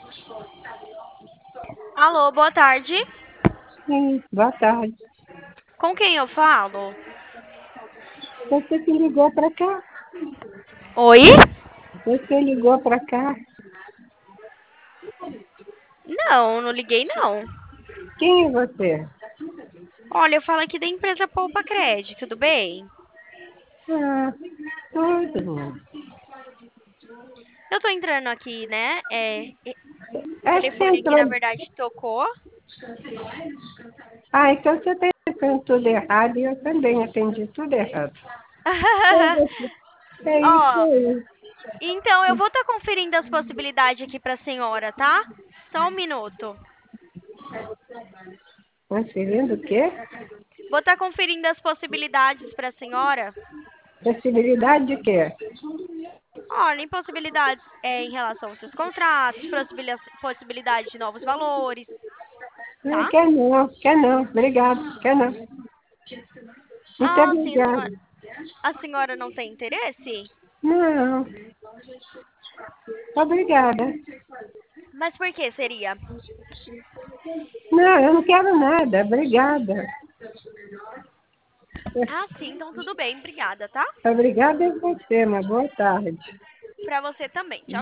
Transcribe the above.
Alô, boa tarde. Sim, boa tarde. Com quem eu falo? Você que ligou para cá? Oi? Você ligou para cá? Não, não liguei não. Quem é você? Olha, eu falo aqui da empresa Poupa Cred, tudo bem? Ah, tudo. Eu tô entrando aqui, né? O Acho que você telefone aqui, na entrou. verdade, tocou. Ah, então você está entendendo tudo errado e eu também atendi tudo errado. É você. É isso Ó, aí. então eu vou estar conferindo as possibilidades aqui pra senhora, tá? Só um minuto. Transferindo o quê? Vou estar conferindo as possibilidades pra senhora. Possibilidade de quê? Olha, possibilidades em relação aos seus contratos, possibilidade de novos valores, Ah, tá? quer não. Obrigado, quer não. Muito Ah, sim, obrigada. a senhora não tem interesse? Não, obrigada. Mas por que seria? Não, eu não quero nada. Obrigada. Ah, sim, então tudo bem, obrigada, tá? Obrigada a você, uma boa tarde. Pra você também. Tchau.